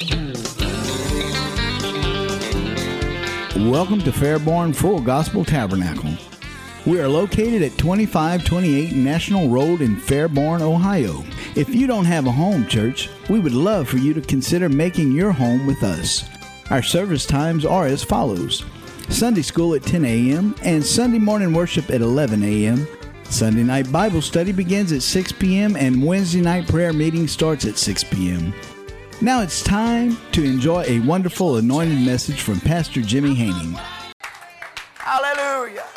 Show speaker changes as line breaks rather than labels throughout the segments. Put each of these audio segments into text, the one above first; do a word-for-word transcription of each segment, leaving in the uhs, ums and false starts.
Welcome to Fairborn Full Gospel Tabernacle. We are located at twenty-five twenty-eight National Road in Fairborn, Ohio. If you don't have a home church, we would love for you to consider making your home with us. Our service times are as follows: Sunday school at ten a.m. and Sunday morning worship at eleven a.m. Sunday night Bible study begins at six p.m. and Wednesday night prayer meeting starts at six p.m. Now it's time to enjoy a wonderful anointed message from Pastor Jimmy Haining.
Hallelujah.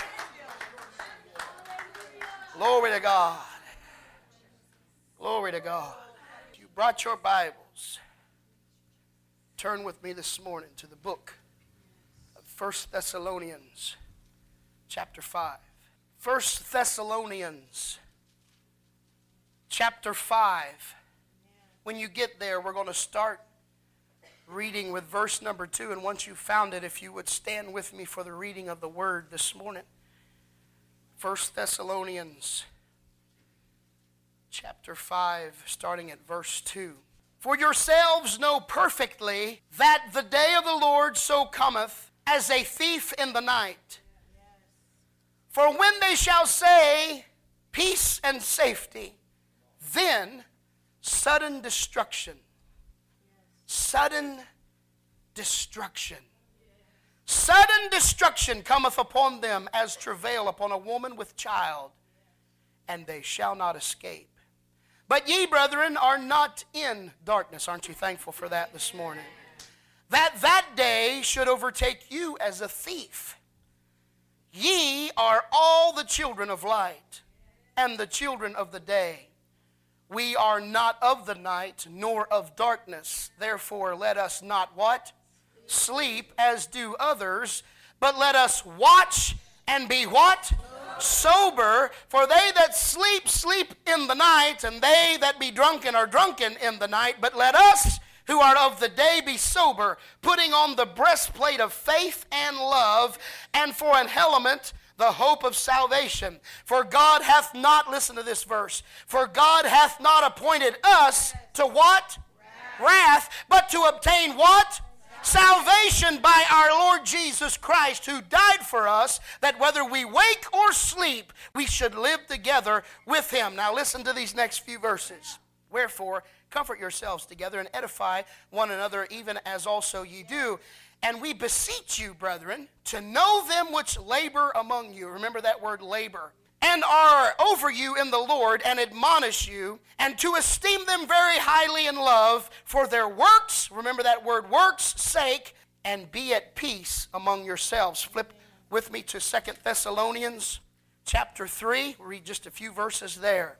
Glory to God. Glory to God. If you brought your Bibles, turn with me this morning to the book of First Thessalonians chapter five. First Thessalonians chapter five. When you get there, we're going to start reading with verse number two. And once you've found it, if you would stand with me for the reading of the word this morning. First Thessalonians chapter five, starting at verse two. For yourselves know perfectly that the day of the Lord so cometh as a thief in the night. For when they shall say, peace and safety, then sudden destruction. Sudden destruction. Sudden destruction cometh upon them as travail upon a woman with child, and they shall not escape. But ye, brethren, are not in darkness. Aren't you thankful for that this morning? That that day should overtake you as a thief. Ye are all the children of light and the children of the day. We are not of the night, nor of darkness. Therefore, let us not what? Sleep as do others, but let us watch and be what? Sober. For they that sleep, sleep in the night, and they that be drunken are drunken in the night. But let us who are of the day be sober, putting on the breastplate of faith and love, and for an helmet the hope of salvation. For God hath not, listen to this verse, for God hath not appointed us to what? Wrath, Wrath but to obtain what? Salvation by our Lord Jesus Christ, who died for us, that whether we wake or sleep, we should live together with him. Now listen to these next few verses. Wherefore, comfort yourselves together and edify one another, even as also ye do. And we beseech you, brethren, to know them which labor among you. Remember that word labor. And are over you in the Lord, and admonish you, and to esteem them very highly in love for their works, remember that word works, sake, and be at peace among yourselves. Flip with me to Second Thessalonians chapter three. We'll read just a few verses there.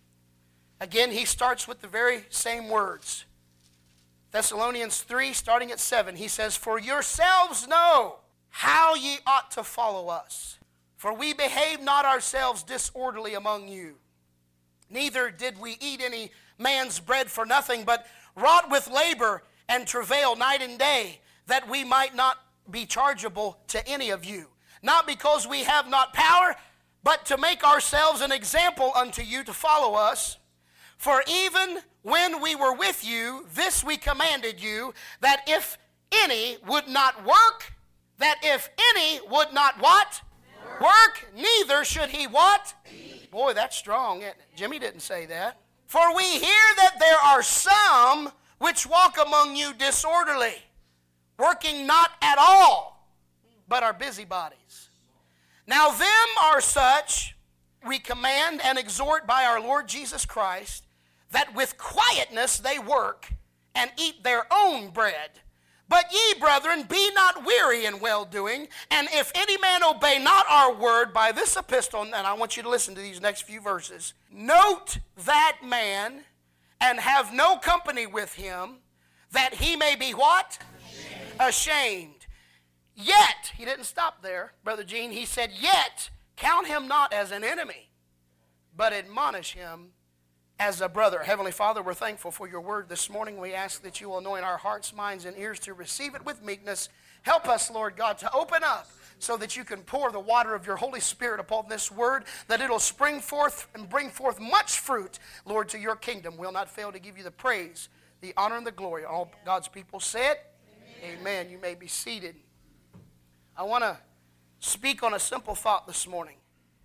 Again, he starts with the very same words. Thessalonians three, starting at seven, he says, for yourselves know how ye ought to follow us. For we behave not ourselves disorderly among you. Neither did we eat any man's bread for nothing, but wrought with labor and travail night and day, that we might not be chargeable to any of you. Not because we have not power, but to make ourselves an example unto you to follow us. For even when we were with you, this we commanded you, that if any would not work, that if any would not what? Work. Work, neither should he what? Eat. Boy, that's strong, isn't it? Jimmy didn't say that. For we hear that there are some which walk among you disorderly, working not at all, but are busybodies. Now them are such we command and exhort by our Lord Jesus Christ, that with quietness they work and eat their own bread. But ye, brethren, be not weary in well-doing, and if any man obey not our word by this epistle, and I want you to listen to these next few verses, note that man, and have no company with him, that he may be what? Ashamed. Ashamed. Yet, he didn't stop there, Brother Gene, he said, yet count him not as an enemy, but admonish him as a brother. Heavenly Father, we're thankful for your word this morning. We ask that you will anoint our hearts, minds, and ears to receive it with meekness. Help us, Lord God, to open up so that you can pour the water of your Holy Spirit upon this word, that it'll spring forth and bring forth much fruit, Lord, to your kingdom. We'll not fail to give you the praise the honor and the glory. All God's people said, Amen. Amen. You may be seated. I want to speak on a simple thought this morning.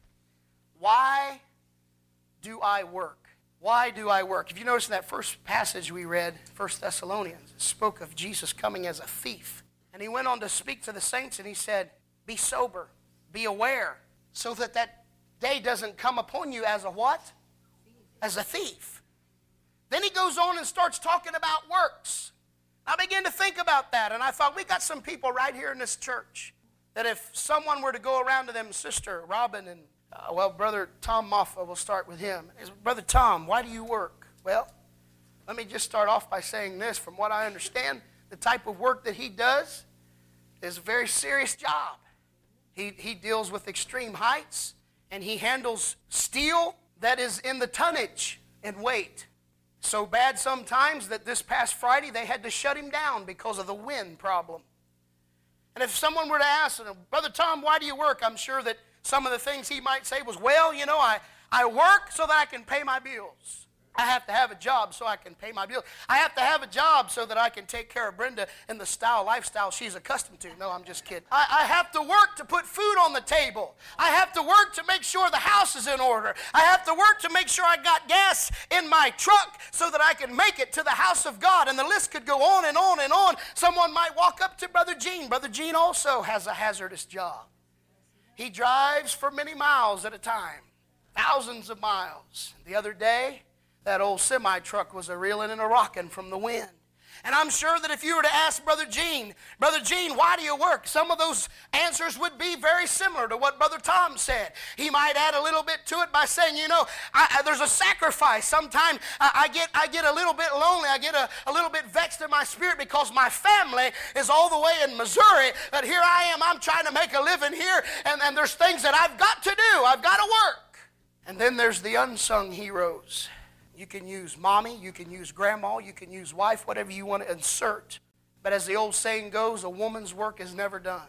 Why do I work? Why do I work? If you notice in that first passage we read, First Thessalonians, it spoke of Jesus coming as a thief. And he went on to speak to the saints and he said, be sober, be aware, so that that day doesn't come upon you as a what? As a thief. Then he goes on and starts talking about works. I began to think about that, and I thought, we got some people right here in this church that if someone were to go around to them, Sister Robin and, uh, well, Brother Tom Moffa, we'll start with him. Brother Tom, why do you work? Well, let me just start off by saying this. From what I understand, the type of work that he does is a very serious job. He, he deals with extreme heights, and he handles steel that is in the tonnage and weight. So bad sometimes that this past Friday they had to shut him down because of the wind problem. And if someone were to ask, Brother Tom, why do you work? I'm sure that some of the things he might say was, well, you know, I, I work so that I can pay my bills. I have to have a job so I can pay my bills. I have to have a job so that I can take care of Brenda in the style, lifestyle she's accustomed to. No, I'm just kidding. I, I have to work to put food on the table. I have to work to make sure the house is in order. I have to work to make sure I got gas in my truck so that I can make it to the house of God. And the list could go on and on and on. Someone might walk up to Brother Gene. Brother Gene also has a hazardous job. He drives for many miles at a time, thousands of miles. The other day, that old semi-truck was a-reeling and a-rocking from the wind. And I'm sure that if you were to ask Brother Gene, Brother Gene, why do you work? Some of those answers would be very similar to what Brother Tom said. He might add a little bit to it by saying, you know, I, I, there's a sacrifice. Sometimes I, I, get, I get a little bit lonely. I get a, a little bit vexed in my spirit because my family is all the way in Missouri. But here I am. I'm trying to make a living here. And, and there's things that I've got to do. I've got to work. And then there's the unsung heroes. You can use mommy, you can use grandma, you can use wife, whatever you want to insert. But as the old saying goes, a woman's work is never done.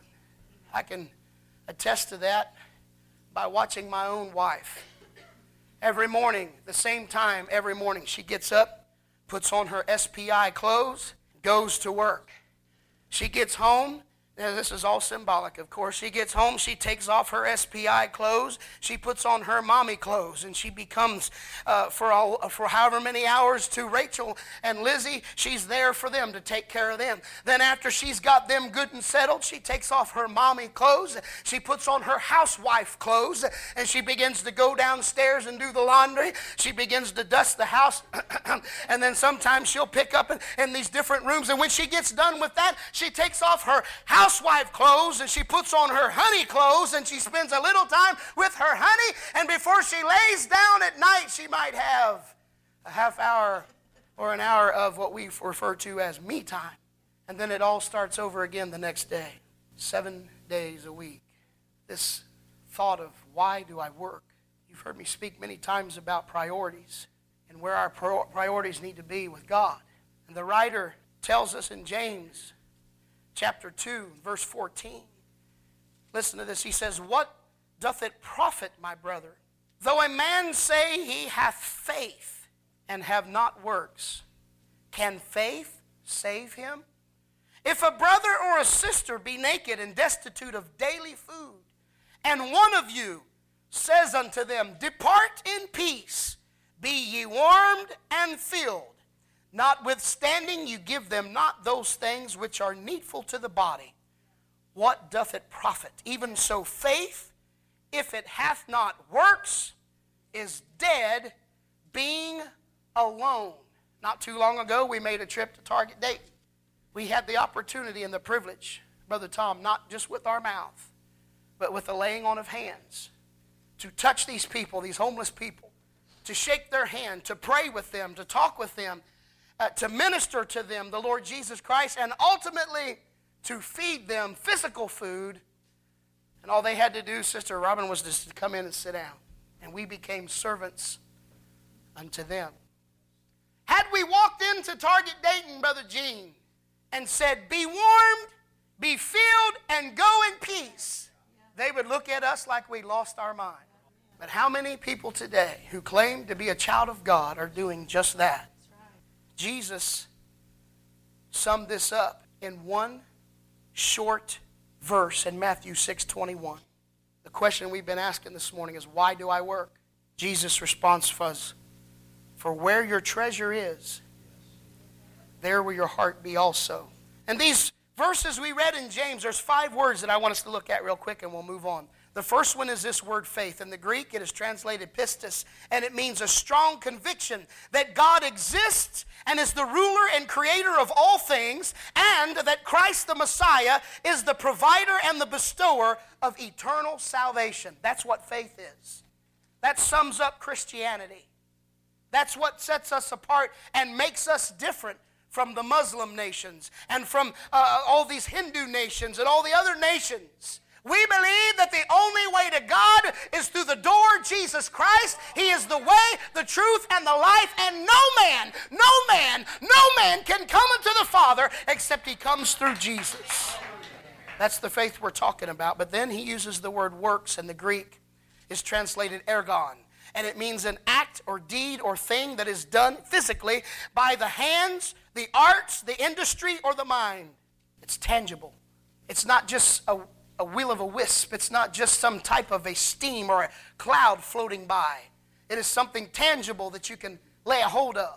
I can attest to that by watching my own wife. Every morning, the same time every morning, she gets up, puts on her S P I clothes, goes to work. She gets home. Now, this is all symbolic, of course. She gets home, she takes off her S P I clothes, she puts on her mommy clothes, and she becomes, uh, for all, for however many hours to Rachel and Lizzie, she's there for them to take care of them. Then after she's got them good and settled, she takes off her mommy clothes, she puts on her housewife clothes, and she begins to go downstairs and do the laundry. She begins to dust the house, and then sometimes she'll pick up in, in these different rooms, and when she gets done with that, she takes off her house housewife clothes and she puts on her honey clothes and she spends a little time with her honey, and before she lays down at night she might have a half hour or an hour of what we refer to as me time, and then it all starts over again the next day, seven days a week. This thought of why do I work? You've heard me speak many times about priorities and where our priorities need to be with God, and the writer tells us in James chapter two, verse fourteen. Listen to this. He says, what doth it profit, my brother, though a man say he hath faith and have not works? Can faith save him? If a brother or a sister be naked and destitute of daily food, and one of you says unto them, depart in peace, be ye warmed and filled, notwithstanding you give them not those things which are needful to the body, what doth it profit? Even so faith, if it hath not works, is dead, being alone. Not too long ago we made a trip to Target Dayton. We had the opportunity and the privilege, Brother Tom, not just with our mouth, but with the laying on of hands, to touch these people, these homeless people, to shake their hand, to pray with them, to talk with them, Uh, to minister to them the Lord Jesus Christ, and ultimately to feed them physical food. And all they had to do, Sister Robin, was just to come in and sit down. And we became servants unto them. Had we walked into Target Dayton, Brother Gene, and said, be warmed, be filled, and go in peace, they would look at us like we lost our mind. But how many people today who claim to be a child of God are doing just that? Jesus summed this up in one short verse in Matthew six twenty-one. The question we've been asking this morning is, why do I work? Jesus' response was, for where your treasure is, there will your heart be also. And these verses we read in James, there's five words that I want us to look at real quick and we'll move on. The first one is this word faith. In the Greek, it is translated pistis, and it means a strong conviction that God exists and is the ruler and creator of all things, and that Christ the Messiah is the provider and the bestower of eternal salvation. That's what faith is. That sums up Christianity. That's what sets us apart and makes us different from the Muslim nations and from uh, all these Hindu nations and all the other nations. We believe that the only way to God is through the door, Jesus Christ. He is the way, the truth, and the life, and no man, no man, no man can come unto the Father except he comes through Jesus. That's the faith we're talking about. But then he uses the word works in the Greek. It's translated ergon, and it means an act or deed or thing that is done physically by the hands, the arts, the industry, or the mind. It's tangible. It's not just a a will of a wisp. It's not just some type of a steam or a cloud floating by. It is something tangible that you can lay a hold of.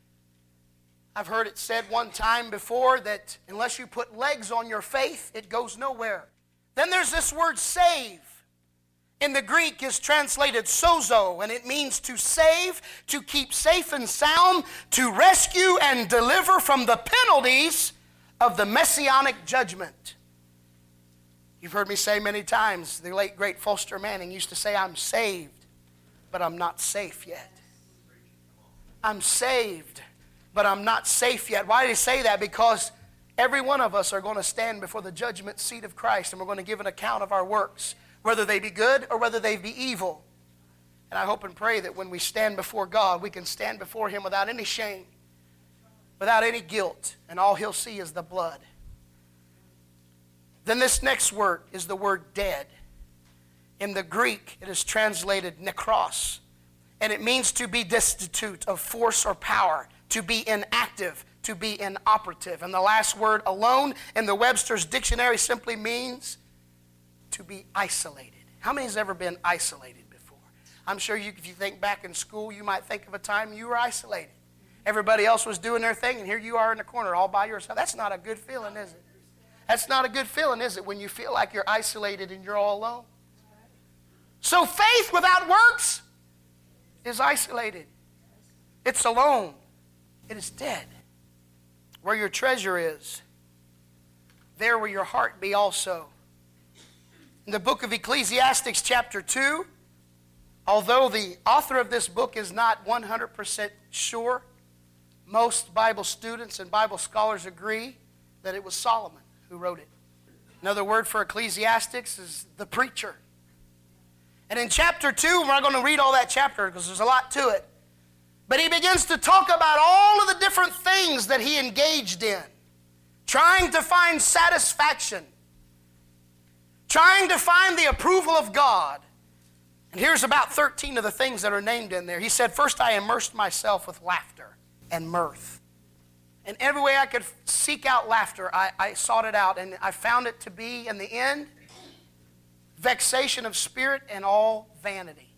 I've heard it said one time before that unless you put legs on your faith, it goes nowhere. Then there's this word save. In the Greek is translated sozo, and it means to save, to keep safe and sound, to rescue and deliver from the penalties of the messianic judgment. You've heard me say many times, the late great Foster Manning used to say, I'm saved, but I'm not safe yet. I'm saved, but I'm not safe yet. Why did he say that? Because every one of us are going to stand before the judgment seat of Christ, and we're going to give an account of our works, whether they be good or whether they be evil. And I hope and pray that when we stand before God, we can stand before him without any shame, without any guilt, and all he'll see is the blood. Then this next word is the word dead. In the Greek, it is translated nekros, and it means to be destitute of force or power, to be inactive, to be inoperative. And the last word, alone, in the Webster's dictionary simply means to be isolated. How many has ever been isolated before? I'm sure you, if you think back in school, you might think of a time you were isolated. Everybody else was doing their thing, and here you are in the corner all by yourself. That's not a good feeling, is it? That's not a good feeling, is it, when you feel like you're isolated and you're all alone? So faith without works is isolated. It's alone. It is dead. Where your treasure is, there will your heart be also. In the book of Ecclesiastes chapter two, although the author of this book is not one hundred percent sure, most Bible students and Bible scholars agree that it was Solomon who wrote it. Another word for Ecclesiastes is the preacher. And in chapter two, we're not going to read all that chapter because there's a lot to it, but he begins to talk about all of the different things that he engaged in, trying to find satisfaction, trying to find the approval of God. And here's about thirteen of the things that are named in there. He said, first, I immersed myself with laughter and mirth. And every way I could seek out laughter, I, I sought it out. And I found it to be, in the end, vexation of spirit and all vanity.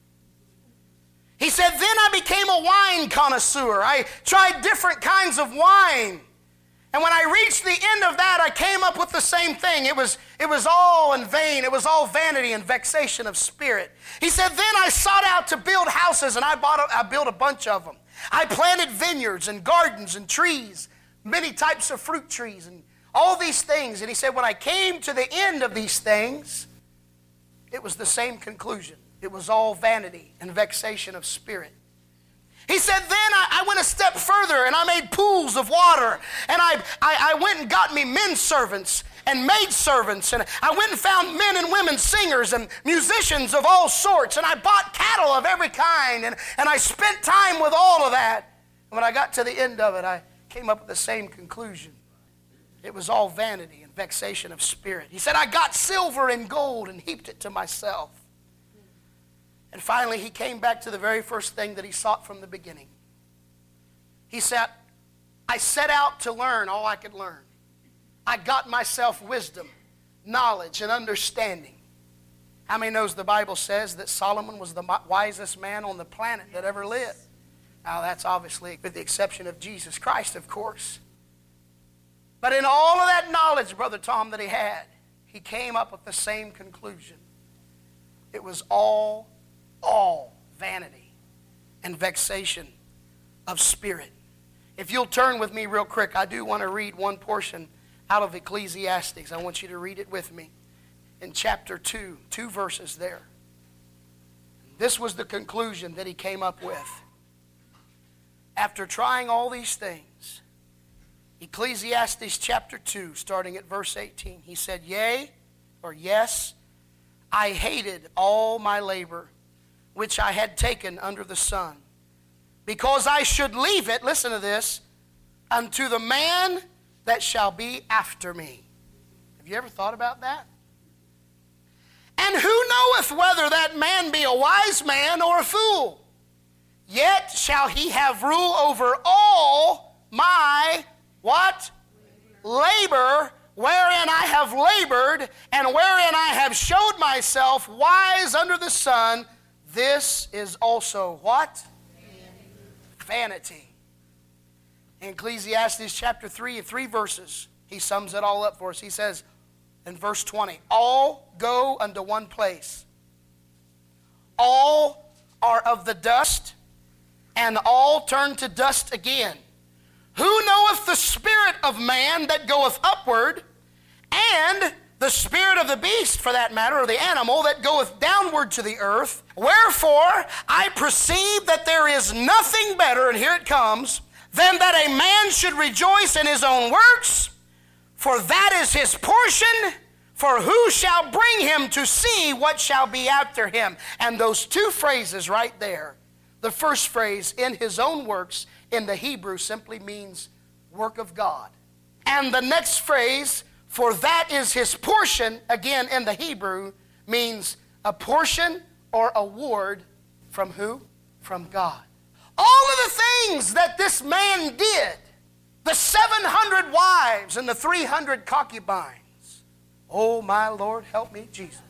He said, then I became a wine connoisseur. I tried different kinds of wine. And when I reached the end of that, I came up with the same thing. It was, it was all in vain. It was all vanity and vexation of spirit. He said, then I sought out to build houses, and I, bought a, I built a bunch of them. I planted vineyards and gardens and trees, many types of fruit trees and all these things. And he said, when I came to the end of these things, it was the same conclusion. It was all vanity and vexation of spirit. He said, then I, I went a step further, and I made pools of water, and I, I, I went and got me men servants and maid servants, and I went and found men and women singers and musicians of all sorts, and I bought cattle of every kind, and, and I spent time with all of that. And when I got to the end of it, I came up with the same conclusion. It was all vanity and vexation of spirit. He said, I got silver and gold and heaped it to myself. And finally, he came back to the very first thing that he sought from the beginning. He said, I set out to learn all I could learn. I got myself wisdom, knowledge, and understanding. How many knows the Bible says that Solomon was the wisest man on the planet that ever lived? Now that's obviously with the exception of Jesus Christ, of course. But in all of that knowledge, Brother Tom, that he had, he came up with the same conclusion. It was all, all vanity and vexation of spirit. If you'll turn with me real quick, I do want to read one portion out of Ecclesiastes. I want you to read it with me. In chapter two, two verses there. This was the conclusion that he came up with. After trying all these things, Ecclesiastes chapter two, starting at verse eighteen, he said, Yea, or yes, I hated all my labor, which I had taken under the sun, because I should leave it, listen to this, unto the man that shall be after me. Have you ever thought about that? And who knoweth whether that man be a wise man or a fool? Yet shall he have rule over all my, what? Labor, wherein I have labored, and wherein I have showed myself wise under the sun. This is also what? Vanity. In Ecclesiastes chapter three, in three verses, he sums it all up for us. He says, in verse twenty, all go unto one place. All are of the dust, and all turn to dust again. Who knoweth the spirit of man that goeth upward, and the spirit of the beast, for that matter, or the animal, that goeth downward to the earth? Wherefore I perceive that there is nothing better, and here it comes, than that a man should rejoice in his own works, for that is his portion, for who shall bring him to see what shall be after him? And those two phrases right there, the first phrase, in his own works, in the Hebrew simply means work of God. And the next phrase, for that is his portion, again in the Hebrew, means a portion or award from who? From God. All of the things that this man did, the seven hundred wives and the three hundred concubines. Oh, my Lord, help me, Jesus.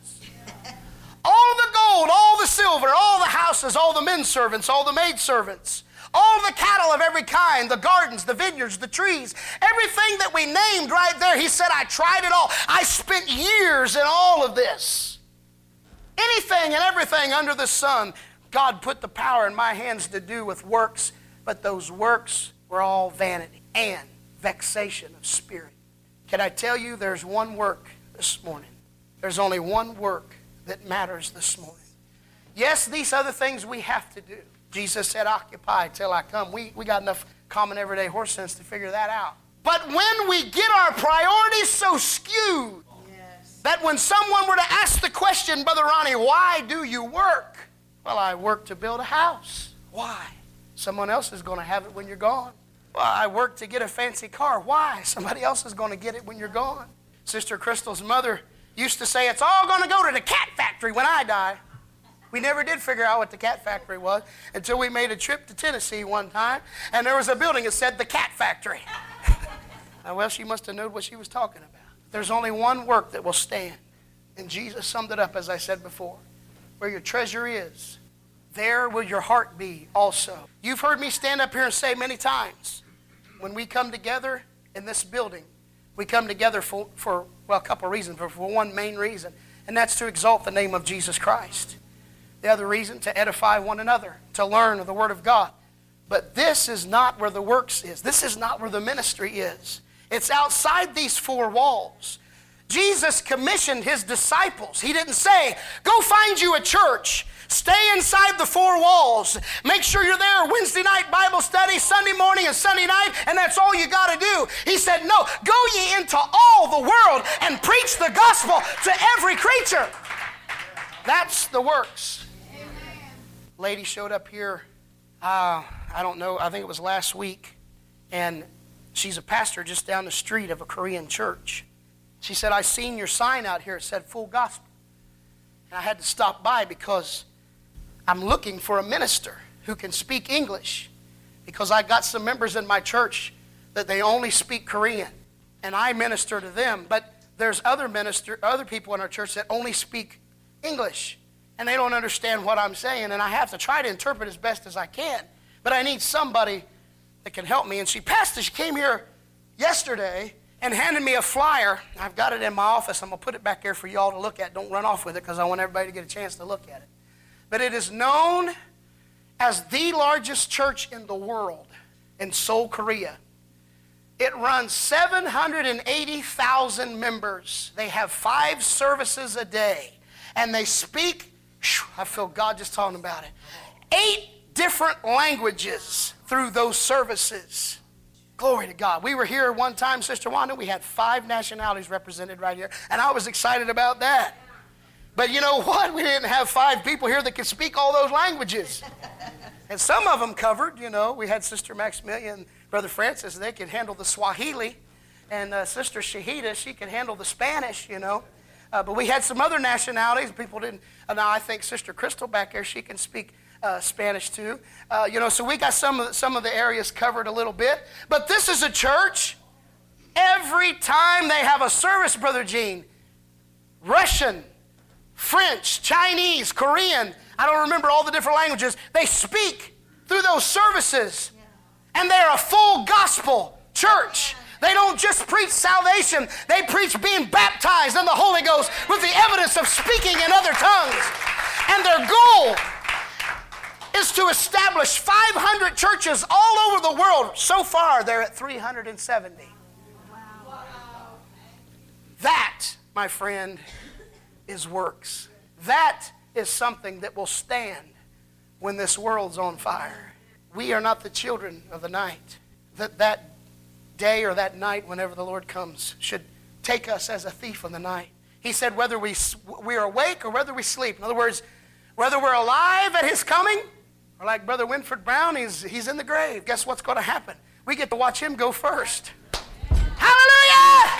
All the gold, all the silver, all the houses, all the men servants, all the maid servants, all the cattle of every kind, the gardens, the vineyards, the trees, everything that we named right there. He said, I tried it all. I spent years in all of this. Anything and everything under the sun, God put the power in my hands to do with works, but those works were all vanity and vexation of spirit. Can I tell you there's one work this morning? There's only one work that matters this morning. Yes, these other things we have to do. Jesus said, occupy till I come. We, we got enough common everyday horse sense to figure that out. But when we get our priorities so skewed, yes, that when someone were to ask the question, Brother Ronnie, why do you work? Well, I work to build a house. Why? Someone else is going to have it when you're gone. Well, I work to get a fancy car. Why? Somebody else is going to get it when you're gone. Sister Crystal's mother used to say, it's all going to go to the cat factory when I die. We never did figure out what the cat factory was until we made a trip to Tennessee one time, and there was a building that said the cat factory. Well, she must have known what she was talking about. There's only one work that will stand, and Jesus summed it up, as I said before. Where your treasure is, there will your heart be also. You've heard me stand up here and say many times, when we come together in this building, we come together for, for well, a couple of reasons, but for one main reason, and that's to exalt the name of Jesus Christ. The other reason, to edify one another, to learn of the Word of God. But this is not where the works is. This is not where the ministry is. It's outside these four walls. Jesus commissioned his disciples. He didn't say, go find you a church. Stay inside the four walls. Make sure you're there Wednesday night Bible study, Sunday morning and Sunday night, and that's all you got to do. He said, no, go ye into all the world and preach the gospel to every creature. That's the works. Amen. Lady showed up here, uh, I don't know, I think it was last week, and she's a pastor just down the street of a Korean church. She said, I seen your sign out here. It said full gospel. And I had to stop by because I'm looking for a minister who can speak English, because I got some members in my church that they only speak Korean, and I minister to them. But there's other minister, other people in our church that only speak English, and they don't understand what I'm saying, and I have to try to interpret as best as I can. But I need somebody that can help me. And she pastor, she came here yesterday and handed me a flyer. I've got it in my office. I'm going to put it back there for y'all to look at. Don't run off with it because I want everybody to get a chance to look at it. But it is known as the largest church in the world in Seoul, Korea. It runs seven hundred eighty thousand members. They have five services a day. And they speak, I feel God just talking about it, eight different languages through those services. Glory to God. We were here one time, Sister Wanda, we had five nationalities represented right here. And I was excited about that. But you know what? We didn't have five people here that could speak all those languages. And some of them covered, you know. We had Sister Maximilian, Brother Francis, they could handle the Swahili. And uh, Sister Shahida, she could handle the Spanish, you know. Uh, but we had some other nationalities. People didn't. Uh, now I think Sister Crystal back there, she can speak uh, Spanish too. Uh, you know, so we got some of the, some of the areas covered a little bit. But this is a church. Every time they have a service, Brother Gene, Russian, French, Chinese, Korean, I don't remember all the different languages, they speak through those services. And they're a full gospel church. They don't just preach salvation. They preach being baptized in the Holy Ghost with the evidence of speaking in other tongues. And their goal is to establish five hundred churches all over the world. So far, they're at three hundred seventy. Wow. That, my friend, is works. That is something that will stand when this world's on fire. We are not the children of the night. That that day or that night, whenever the Lord comes, should take us as a thief in the night. He said whether we, we are awake or whether we sleep. In other words, whether we're alive at His coming, or like Brother Winford Brown, he's, he's in the grave. Guess what's going to happen? We get to watch Him go first. Hallelujah!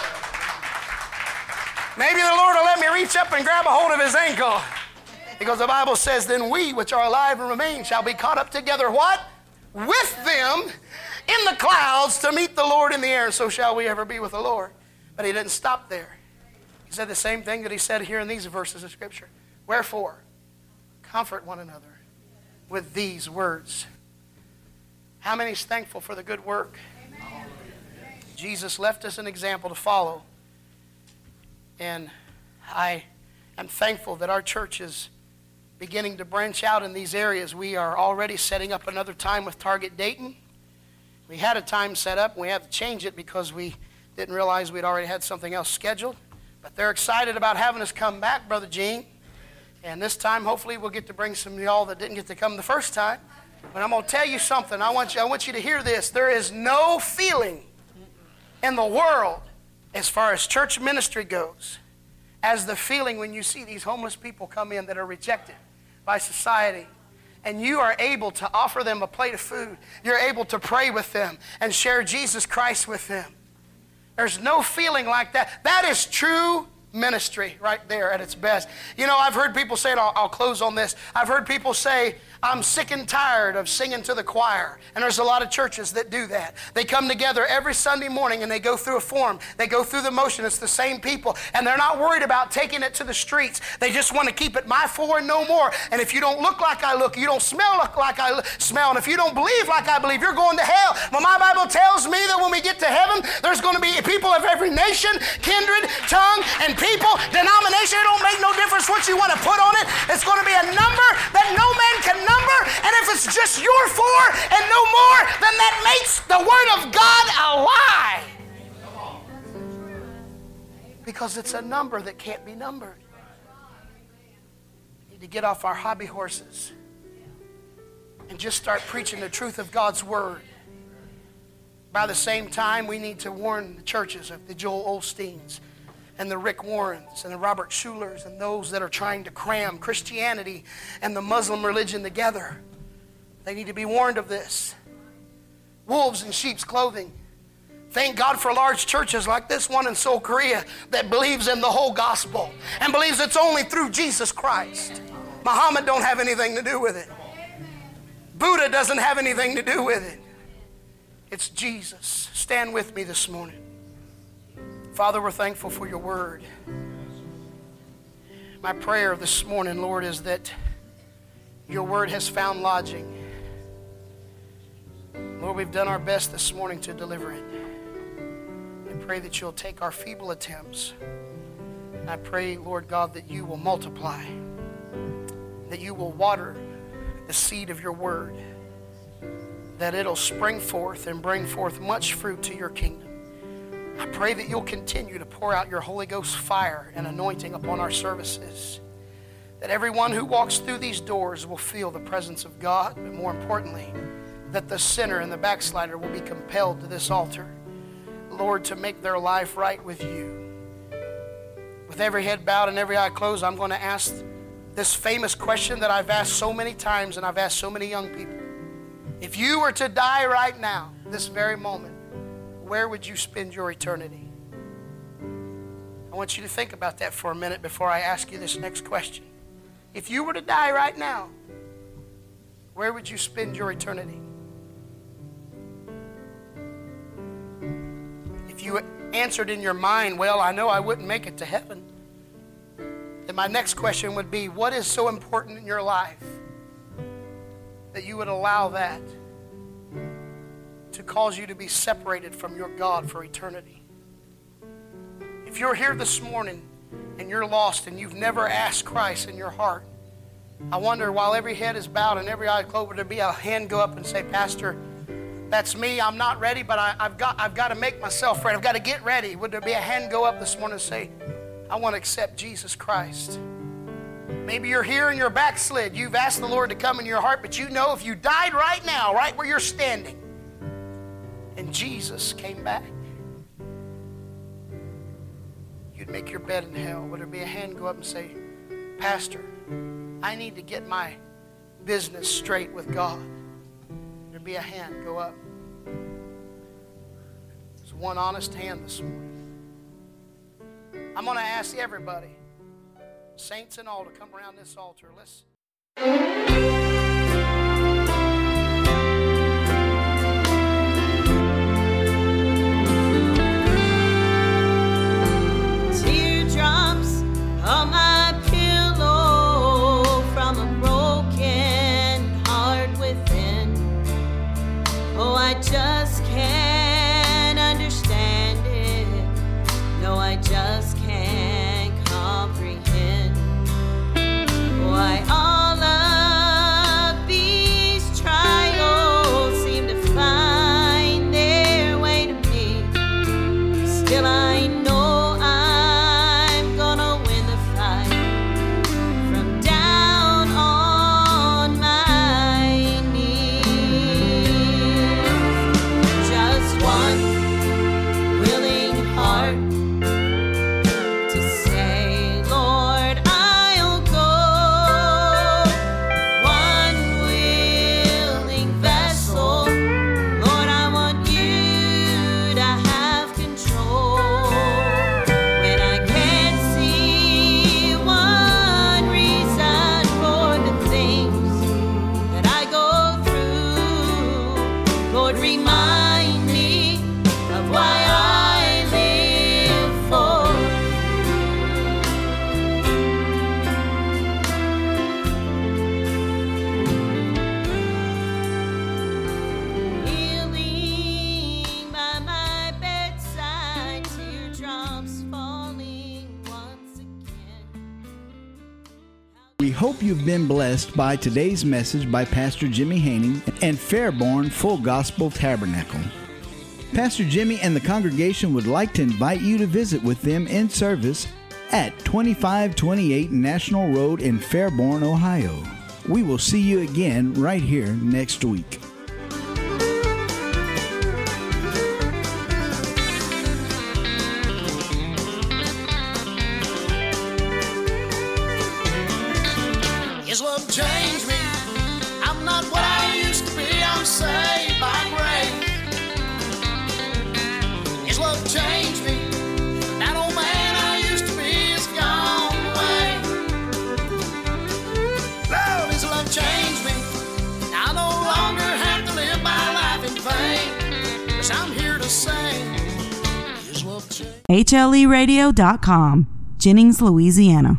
Maybe the Lord will let me reach up and grab a hold of His ankle. Because the Bible says, then we which are alive and remain shall be caught up together, what? With them in the clouds to meet the Lord in the air, and so shall we ever be with the Lord. But He didn't stop there. He said the same thing that He said here in these verses of Scripture. Wherefore, comfort one another with these words. How many is thankful for the good work? Amen. Jesus left us an example to follow. And I am thankful that our church is beginning to branch out in these areas. We are already setting up another time with Target Dayton. We had a time set up, and we had to change it because we didn't realize we'd already had something else scheduled. But they're excited about having us come back, Brother Gene. And this time, hopefully, we'll get to bring some of y'all that didn't get to come the first time. But I'm going to tell you something. I want you, I want you to hear this. There is no feeling in the world, as far as church ministry goes, as the feeling when you see these homeless people come in that are rejected by society. And you are able to offer them a plate of food. You're able to pray with them and share Jesus Christ with them. There's no feeling like that. That is true ministry right there at its best. You know, I've heard people say, and I'll, I'll close on this. I've heard people say, I'm sick and tired of singing to the choir. And there's a lot of churches that do that. They come together every Sunday morning and they go through a form. They go through the motion. It's the same people. And they're not worried about taking it to the streets. They just want to keep it my four and no more. And if you don't look like I look, you don't smell like I smell, and if you don't believe like I believe, you're going to hell. Well, my Bible tells me that when we get to heaven, there's going to be people of every nation, kindred, tongue, and people, denomination. It don't make no difference what you want to put on it. It's going to be a number that no man can number. And if it's just your four and no more, then that makes the Word of God a lie. Because it's a number that can't be numbered. We need to get off our hobby horses and just start preaching the truth of God's Word. By the same time, we need to warn the churches of the Joel Osteens and the Rick Warrens and the Robert Schulers and those that are trying to cram Christianity and the Muslim religion together. They need to be warned of this. Wolves in sheep's clothing. Thank God for large churches like this one in Seoul, Korea that believes in the whole gospel and believes it's only through Jesus Christ. Muhammad don't have anything to do with it. Buddha doesn't have anything to do with it. It's Jesus. Stand with me this morning. Father, we're thankful for your word. My prayer this morning, Lord, is that your word has found lodging. Lord, we've done our best this morning to deliver it. I pray that you'll take our feeble attempts. I pray, Lord God, that you will multiply, that you will water the seed of your word, that it'll spring forth and bring forth much fruit to your kingdom. I pray that you'll continue to pour out your Holy Ghost fire and anointing upon our services, that everyone who walks through these doors will feel the presence of God, but more importantly, that the sinner and the backslider will be compelled to this altar, Lord, to make their life right with you. With every head bowed and every eye closed, I'm going to ask this famous question that I've asked so many times and I've asked so many young people. If you were to die right now, this very moment, where would you spend your eternity? I want you to think about that for a minute before I ask you this next question. If you were to die right now, where would you spend your eternity? If you answered in your mind, well, I know I wouldn't make it to heaven, then my next question would be, what is so important in your life that you would allow that to cause you to be separated from your God for eternity? If you're here this morning and you're lost and you've never asked Christ in your heart, I wonder, while every head is bowed and every eye closed, would there be a hand go up and say, Pastor, that's me, I'm not ready, but I, I've got I've got to make myself ready. I've got to get ready. Would there be a hand go up this morning and say, I want to accept Jesus Christ? Maybe you're here and you're backslid. You've asked the Lord to come in your heart, but you know if you died right now, right where you're standing, and Jesus came back, you'd make your bed in hell. Would there be a hand go up and say, Pastor, I need to get my business straight with God? Would there be a hand go up? There's one honest hand this morning. I'm going to ask everybody, saints and all, to come around this altar. Let's...
Teardrops on my pillow from a broken heart within. Oh, I just can't understand it. No, I just can't comprehend why all of these trials seem to find their way to me. Still, I know
hope you've been blessed by today's message by Pastor Jimmy Haining and Fairborn Full Gospel Tabernacle. Pastor Jimmy and the congregation would like to invite you to visit with them in service at twenty-five twenty-eight National Road in Fairborn, Ohio. We will see you again right here next week.
His love changed me. I'm not what I used to be. I'm saved by grace. His love changed me. That old man I used to be is gone away. Lord, His love changed me. I no longer
H L E radio dot com, Jennings, Louisiana.